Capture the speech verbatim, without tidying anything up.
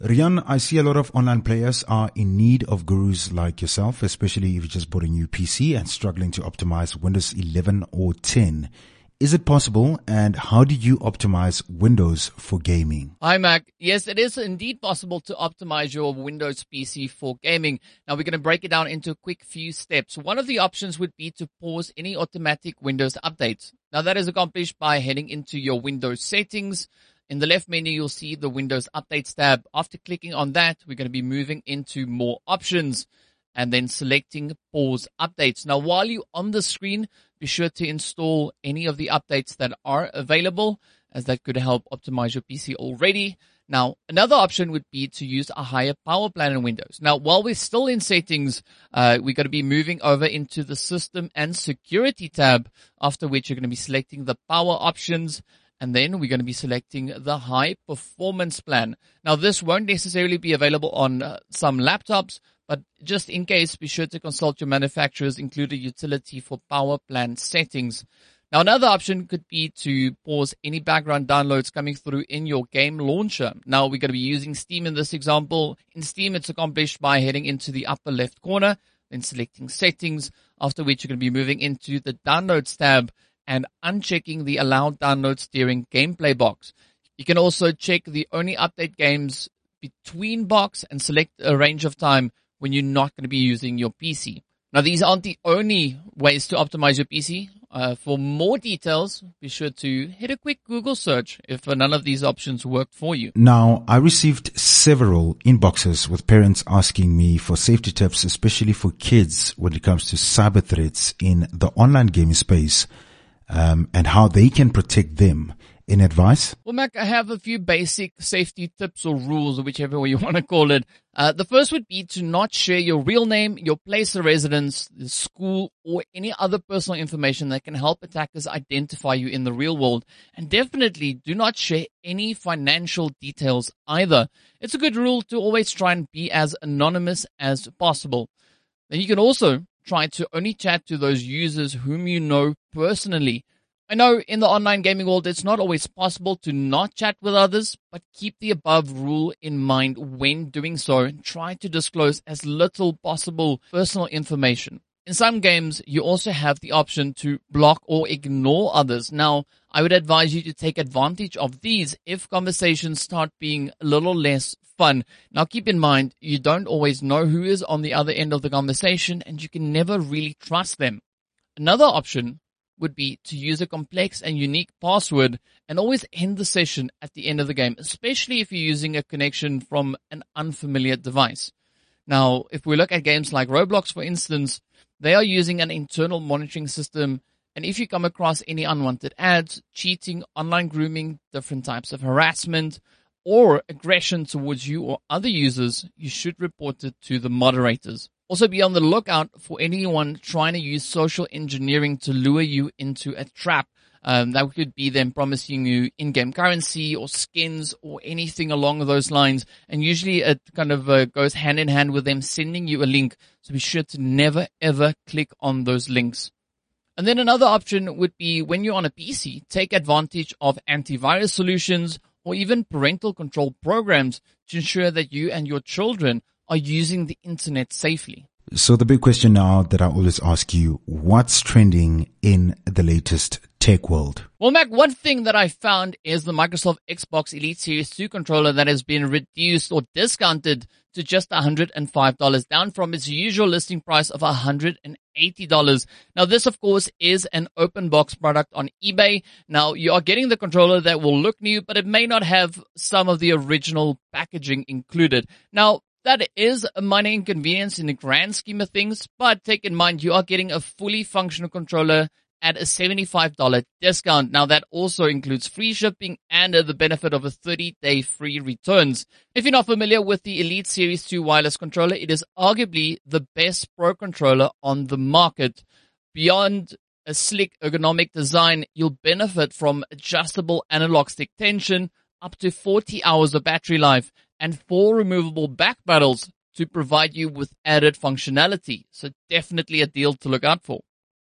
Rian, I see a lot of online players are in need of gurus like yourself, especially if you just bought a new P C and struggling to optimize Windows eleven or ten. Is it possible, and how do you optimize Windows for gaming? Hi, Mac. Yes, it is indeed possible to optimize your Windows P C for gaming. Now, we're going to break it down into a quick few steps. One of the options would be to pause any automatic Windows updates. Now, that is accomplished by heading into your Windows settings. In the left menu, you'll see the Windows Updates tab. After clicking on that, we're going to be moving into more options and then selecting Pause Updates. Now, while you're on the screen, be sure to install any of the updates that are available, as that could help optimize your P C already. Now, another option would be to use a higher power plan in Windows. Now, while we're still in settings, uh, we're going to be moving over into the System and Security tab, after which you're going to be selecting the power options. And then we're going to be selecting the high performance plan. Now, this won't necessarily be available on uh, some laptops, but just in case, be sure to consult your manufacturer's included utility for power plan settings. Now, another option could be to pause any background downloads coming through in your game launcher. Now, we're going to be using Steam in this example. In Steam, it's accomplished by heading into the upper left corner, then selecting settings, after which you're going to be moving into the downloads tab and unchecking the allowed downloads during gameplay box. You can also check the only update games between box and select a range of time when you're not going to be using your P C. Now, these aren't the only ways to optimize your P C. Uh, for more details, be sure to hit a quick Google search if none of these options worked for you. Now, I received several inboxes with parents asking me for safety tips, especially for kids when it comes to cyber threats in the online gaming space. Um, and how they can protect them. Any advice? Well, Mac, I have a few basic safety tips or rules, or whichever way you want to call it. Uh, the first would be to not share your real name, your place of residence, the school, or any other personal information that can help attackers identify you in the real world. And definitely do not share any financial details either. It's a good rule to always try and be as anonymous as possible. Then you can also try to only chat to those users whom you know personally. I know in the online gaming world, it's not always possible to not chat with others, but keep the above rule in mind when doing so and try to disclose as little possible personal information. In some games, you also have the option to block or ignore others. Now, I would advise you to take advantage of these if conversations start being a little less fun. Now, keep in mind, you don't always know who is on the other end of the conversation, and you can never really trust them. Another option would be to use a complex and unique password and always end the session at the end of the game, especially if you're using a connection from an unfamiliar device. Now, if we look at games like Roblox, for instance, they are using an internal monitoring system, and if you come across any unwanted ads, cheating, online grooming, different types of harassment, or aggression towards you or other users, you should report it to the moderators. Also, be on the lookout for anyone trying to use social engineering to lure you into a trap. Um, that could be them promising you in-game currency or skins or anything along those lines. And usually it kind of uh, goes hand in hand with them sending you a link. So be sure to never, ever click on those links. And then another option would be when you're on a P C, take advantage of antivirus solutions or even parental control programs to ensure that you and your children are using the internet safely. So the big question now that I always ask you, what's trending in the latest tech world? Well, Mac, one thing that I found is the Microsoft Xbox Elite Series two controller that has been reduced or discounted to just one hundred five dollars, down from its usual listing price of one hundred eighty dollars. Now, this, of course, is an open box product on eBay. Now, you are getting the controller that will look new, but it may not have some of the original packaging included. Now, that is a minor inconvenience in the grand scheme of things, but take in mind you are getting a fully functional controller at a seventy-five dollars discount. Now, that also includes free shipping and uh, the benefit of a thirty-day free returns. If you're not familiar with the Elite Series two wireless controller, it is arguably the best pro controller on the market. Beyond a slick ergonomic design, you'll benefit from adjustable analog stick tension, up to forty hours of battery life, and four removable back paddles to provide you with added functionality. So definitely a deal to look out for.